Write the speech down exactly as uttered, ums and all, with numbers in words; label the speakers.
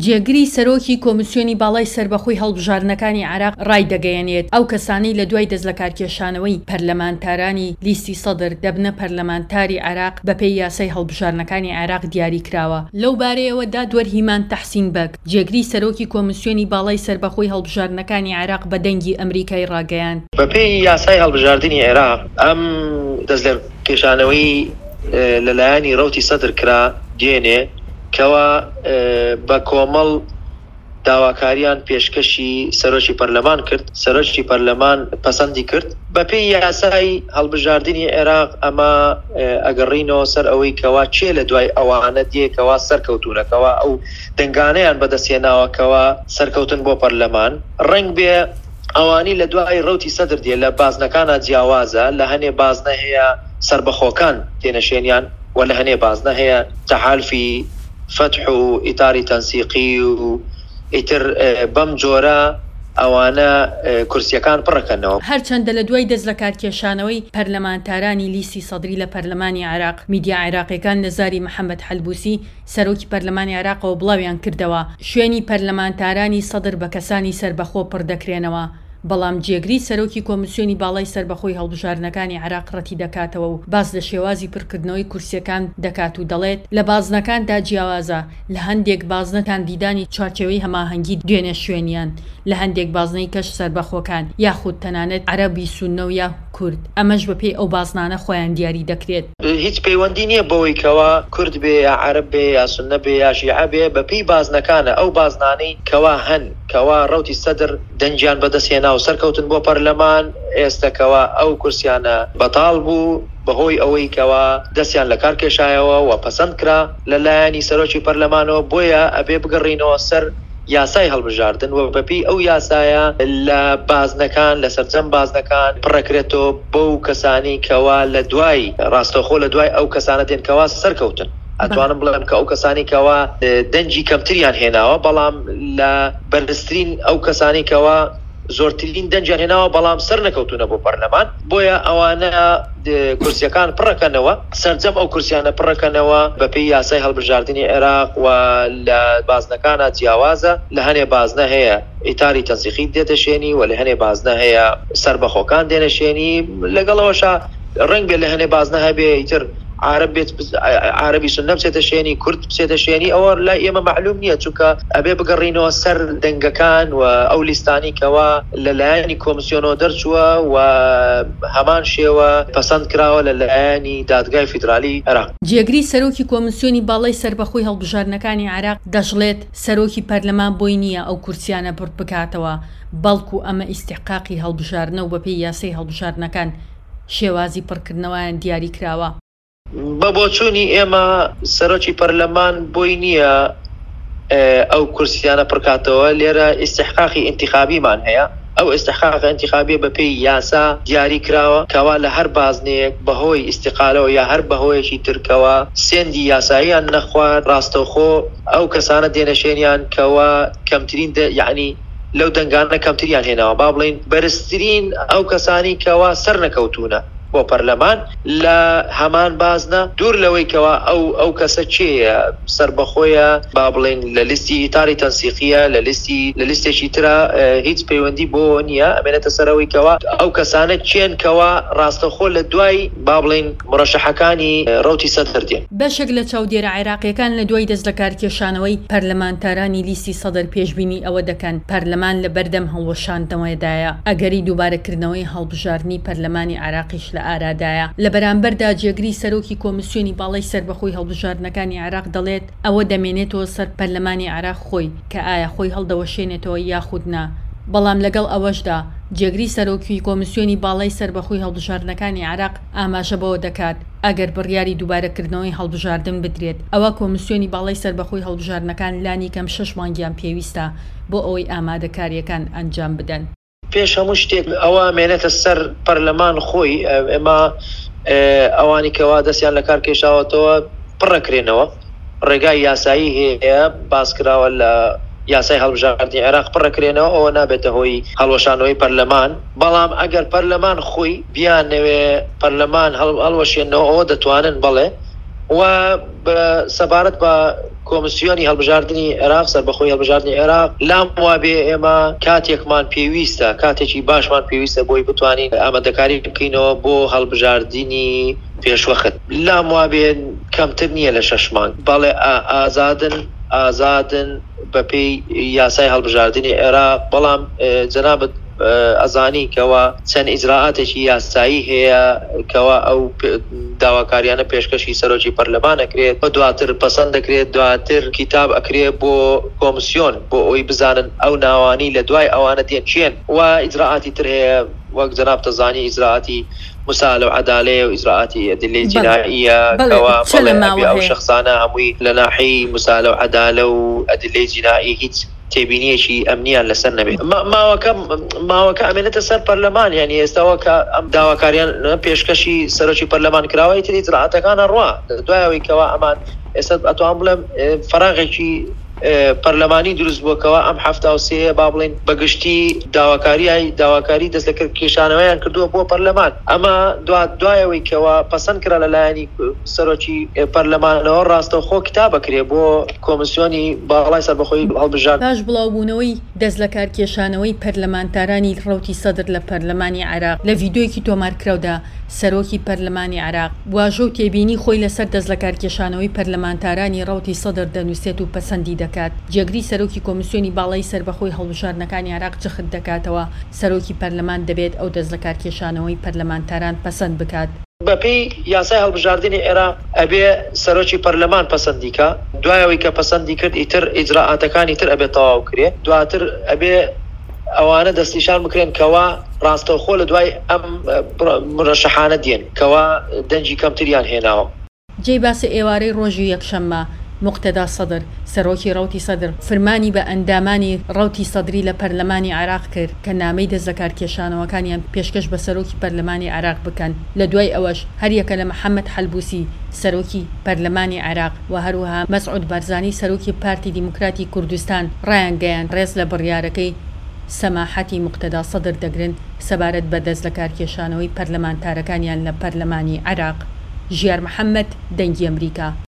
Speaker 1: جێگری سەرۆکی کۆمیسیۆنی باڵای سەربەخۆی هەڵبژاردنەکانی عێراق ڕای دەگەیەنێت ئەو کەسانەی لە دوای دەست لە کارکێشانەوەی پەرلەمانتارانی لیستی سەدر دەبنە پەرلەمانتاری عێراق بەپێی یاسای هەڵبژاردنەکانی عێراق دیاری کراوە. لەو بارەیەوە دادوەر هیمان تەحسین بەگ جێگری سەرۆکی کۆمیسیۆنی باڵای سەربەخۆی هەڵبژاردنەکانی عێراق بە دەنگی ئەمریکای ڕاگەیاند.
Speaker 2: بەپێی یاسای هەڵبژاردنی عێراق ئەم دەست لە کێشانەوەی لەلایەنی ڕەوتی سەدر کرا دێنێ کەوا بە کۆمەڵ داواکاریان پێشکەشی سەرۆکی پەرلەمان کرد، سەرۆکی پەرلەمان پەسەندی کرد بەپێی یاسای هەڵبژاردنی عێراق. ئەمە ئەگەڕینەوە سەر ئەوەی کەوا چێ لە دوای ئەوانە دێکەوە سەرکەوتونەکەەوە ئەو دەنگانەیان بەدەستێناوەکەوە سەرکەوتن بۆ پەرلەمان ڕنگ بێ ئەوانی لە دوای ڕەوتی سەدر دێ لە بازنەکانە جیاوازە، لە هەنێ بازنە هەیە سربەخۆکان تێنەشێنیان و لە هەنێ بازنە هەیە تەحالفی فتح و ئیتاری تەنسیقی و ئیتر بەم جۆرە ئەوانە کورسیەکان پڕەکەنەوە.
Speaker 1: هەرچەندە لە دوای دەست لە کارکێشانەوەی پەرلەمانتارانی لیستی سەدری لە پەرلەمانی عێراق میدیا عێراقیەکان نەزاری محەممەد حەلبوسی سەرۆکی پەرلەمانی عێراقەوە بڵاویان کردەوە شوێنی پەرلەمانتارانی سەدر بە کەسانی سربەخۆ پڕدەکرێنەوە، بەڵام جێگری سەرۆکی کۆمیسیۆنی باڵای سەربەخۆی هەڵبژاردنەکانی عێراق ڕەتی دەکاتەوە و باز لە شێوازی پڕکردنەوەی کورسیەکان دەکات و دەڵێت لە بازنەکاندا جیاوازە، لە هەندێک بازنەتان دیدانی چارچەوەی هەماهەنگی دوێنێ شوێنیان، لە هەندێک بازنەی کەش سربەخۆکان یاخود تەنانەت عەرەبی سوننە و یا کورد، ئەمەش بەپێی ئەو بازنانە خۆیان دیاری دەکرێت.
Speaker 2: هیچ پەیوەندی نییە بەوەی کەوا کورد بێ یا عەرەب بێ یا سوننە بێ یا شیعە بێ، بەپێی بازنەکانە ئەو بازنانەی کەوا هەن کەوا ڕەوتی سەدر دەنجیان بەدەستهێنا و سەرکەوتن بۆ پەرلەمان ئێستاکەوە ئەو کورسیانە بەتاڵ بوو بەهۆی ئەوەی کەوا دەستیان لە کار کێشایەوە و پەسەند کرا لەلایەنی سەرۆکی پەرلەمانەوە، بۆیە ئەبێ بگەڕینەوە سەر یاسای هەڵبژاردن و بەپی ئەو یاسایە لە بازنەکان لە سەرجەم بازنەکان پڕەکرێتەوە بەو کەسانی کەوا لە دوای ڕاستەخۆ لە دوای ئەو کەسانە دێن کەوا سەرکەوتن. ئەتوانم بڵێم کە ئەو کەسانی کەوا دەنجی کەمتریان هێناوە، بەڵام لە بەرزترین ئەو کەسانی کەوا زۆرترین دەنجیان هێناوە بەڵام سەر نەکەوتونە بۆ پەرلەمان، بۆیە ئەوانە کورسیەکان پڕەکەنەوە، سەرجەم ئەو کورسیانە پڕەکەنەوە بەپێی یاسای هەڵبژاردننی عێراق و لە بازنەکانە جیاوازە، لە هەنێ بازنە هەیە ئیتاری تەنسیقی دێتەشێنی و لە هەنێ بازنە هەیە سربەخۆکان دێنەشێنی، لەگەڵەوەشە ڕنگ بێت لە هەنێ بازنە هەبێ ئیتر عرب بێت عربی سنە بچێتە شوێنی کورد بچێتە شوێنی، ئەوە لا ئێمە معلوم نییە، چونکە ئەبێ بگەڕینەوە سەر دەنگەکان و ئەو لیستانی کەوا لەلایەنی کۆمیسیۆنەوە دەرچووە و هەمان شێوە پەسەند کراوە لەلایەنی دادگای فیدرالی عێراق.
Speaker 1: جێگری سەرۆکی کۆمیسیۆنی باڵای سەربەخۆی هەڵبژاردنەکانی عێراق دەژڵێت سەرۆکی پەرلەمان بۆی نییە ئەو کورسیانە پڕ بکاتەوە، بەڵکو ئەمە ئیستحقاقی هەڵبژاردنە و بەپێی یاسای هەڵبژاردنەکان شێوازی پڕکردنەوەیان دیاری کراوە.
Speaker 2: بە بۆچوونی ئێمە سەرۆکی پەرلەمان بۆی نییە ئەو کورسیانە پڕکاتەوە، لێرە ئیستحقاقی ئینتیخابیمان هەیە، ئەو ئیستحقاق ئینتیخابی بەپێی یاسا دیاری کراوە کەوا لە هەر بازنەیەک بەهۆی ئیستیقالەوە یا هەر بەهۆیەکی ترکەوە سێندی یاساییان نەخوارد، ڕاستەوخۆ ئەو کەسانە دێنەشێنیان کەوا کەمترین یعنی لەو دەنگانە کەمتریان هێناوە، با بڵین بەرزترین ئەو کەسانی کەوا سەر نەکەوتونە بۆ پەرلەمان لە هەمان بازنە، دوور لەوەی کەوا ئەو ئەو کەسە چێە سربەخۆیە، با بڵێن لە لیستی ئیتاری تەنسیقیە، لە لیستی لە لیستێکی ترە هیچ پەیوەندی بۆ نییە، ئەمێنێتە سەرەوەی کەوا ئەو کەسانە چێن کەوا ڕاستەخۆ لە دوای با بڵێن مڕەشەحەکانی ڕەوتی سەدر دێن.
Speaker 1: بەشێک لە چاودێرە عێراقیەکان لە دوای دەست لە کارکێشانەوەی پەرلەمانتارانی لیستی سەدر پێشبینی ئەوە دەکەن پەرلەمان لە بەردەم هەڵوەشاندنەوەدایە، ئەگەری دووبارەکردنەوەی هەڵبژاردننی پەرلەمانی عێراقیش لە ئارادایە. لە بەرامبەردا جێگری سەرۆکی کۆمیسیۆنی باڵای سەربەخۆی هەڵبژاردنەکانی عێراق دەڵێت ئەوە دەمێنێتەوە سەر پەرلەمانی عێراق خۆی کە ئایا خۆی هەڵدەوەشێنێتەوە یاخود نا، بەڵام لەگەڵ ئەوەشدا جێگری سەرۆکی کۆمیسیۆنی باڵای سەربەخۆی هەڵبژاردنەکانی عێراق ئاماژە بەوە دەکات ئەگەر بڕیاری دووبارەکردنەوەی هەڵبژاردن بدرێت ئەوە کۆمیسیۆنی باڵای سەربەخۆی هەڵبژاردنەکان لانی کەم شەش مانگیان پێویستە بۆ ئەوەی ئامادەکاریەکان ئەنجام بدەن.
Speaker 2: پێش هەموو شتێک ئەوە مێنێتە سەر پەرلەمان خۆی، ئێمە ئەوانی کەوا دەستیان لە کار کێشاوەتەوە پڕەکرێنەوە، ڕێگای یاسایی هەیە باسکراوە لە یاسای هەڵبژاردننی عێراق پڕەکرێنەوە، ئەوە نابێتە هۆی هەڵوەشانەوەی پەرلەمان، بەڵام ئەگەر پەرلەمان خۆی بیانەوێ پەرلەمان هەڵوەشێنەوە ئەوە دەتوانن بڵێ و سەبارەت بە کۆمسیۆنی هەڵبژاردننی عێراق سەربەخۆی هەڵبژاردننی عێراق لام وابێ ئێمە کاتێکمان پێویستە کاتێکی باشمان پێویستە بۆی بتوانین ئامادەکاری بکەینەوە بۆ هەڵبژاردننی پێشوەخت لام وابێ کەمتر نییە لە شەش مانگ بەڵێ ئازادن ئازادن بەپێی یاسای هەڵبژاردننی عێراق بەڵام جەنابەت ئەزانی کەوا چەند ئیجراعاتێکی یاسایی هەیە کەوا ئەو داواکاریانە پێشکەشی سەرۆکی پەرلەمان ئەکرێت بە دواتر پەسەند دەکرێت دواتر کتاب ئەکرێت بۆ کۆمسیۆن بۆ ئەوی بزانن ئەو ناوانی لە دوای ئەوانە دێن چێن و ئیجراعاتی تر هەیە وەک جەناب تەزانی ئیجراعاتی مساءلة وعدالة وإجراءات أدلة جنائية كوا أو شخصانا هموي لناحي مساءلة وعدالة وأدلة جنائية هيك تبينيه شيء أمنيا لسنا به ما ما وكم ما وك أمانة سر برلمان يعني استوى كأم دعوة كاريان بيشكشي سرشي برلمان كراوي تري إجراءات كان الروا دعوة كوا أمان استد أتواملم فراغ شيء پەرلەمانی دروست بووکەوە ئەم هەفتە و سێ با بڵێن بەگشتی داواکاری داواکاری دەست لە کێشانەوەیان کردووە بۆ پەرلەمان ئەمە دوایەوەی کەوە پەسەند کرا لەلایەنی سەرۆکی پەرلەمانەوە ڕاستەوخۆ کتاب بکرێ بۆ کۆمسیۆنی باڵای سەربەخۆی هەڵبژار
Speaker 1: باش بڵاوبوونەوەی دەست لە کار کێشانەوەی پەرلەمانتارانی ڕەوتی سەدر لە پەرلەمانی عێراق لە ڤیدۆیەکی تۆمارکراودا سەرۆکی پەرلەمانی عێراق واژە و تێبینی خۆی لەسەر دەست لە کار کێشانەوەی پەرلەمانتارانی ڕەوتی سەدر دەنووسێت و پەسەندی دەکات جێگری سەرۆکی کۆمسیۆنی باڵای سەربەخۆی هەڵبژاردنەکانی عێراق جەخت دەکاتەوە سەرۆکی پەرلەمان دەبێت ئەو دەست لە کار کێشانەوەی پەرلەمانتاران پەسەند بکات
Speaker 2: بەپێی یاسای هەڵبژاردننی عێراق ئەبێ سەرۆکی پەرلەمان پەسەندیکە دوایەوەی کە پەسەندی کرد ئیتر ئیجراعاتەکانی تر ئەبێ تەواو کرێ دواتر ئەبێ ئەوانە دەستیشان بکرێن کەوا ڕاستەوخۆ لە دوای ئەم مرەشەحانە دێن کەوا دەنجی کەمتریان هێناوە
Speaker 1: جێی باسی ئێوارەی ڕۆژی یەکشەممە مقتەدا سەدر سەرۆکی ڕەوتی سەدر فرمانی بە ئەندامانی ڕەوتی سەدری لە پەرلەمانی عێراق کرد کە نامەی دەست لە کار کێشانەوەکانیان پێشکەش بە سەرۆکی پەرلەمانی عێراق بکەن لە دوای ئەوەش هەریەکە لە محەممەد حەلبوسی سەرۆکی پەرلەمانی عێراق و هەروەها مەسعود بارزانی سەرۆکی پارتی دیموکراتی کوردستان ڕایان گەیان ڕێز لە بڕیارەکەی سەماحەتی مقتەدا سەدر دەگرن سەبارەت بە دەست لە کار کێشانەوەی پەرلەمانتارەکانیان لە پەرلەمانی عێراق ژیار محەممەد دەنگی ئەمریکا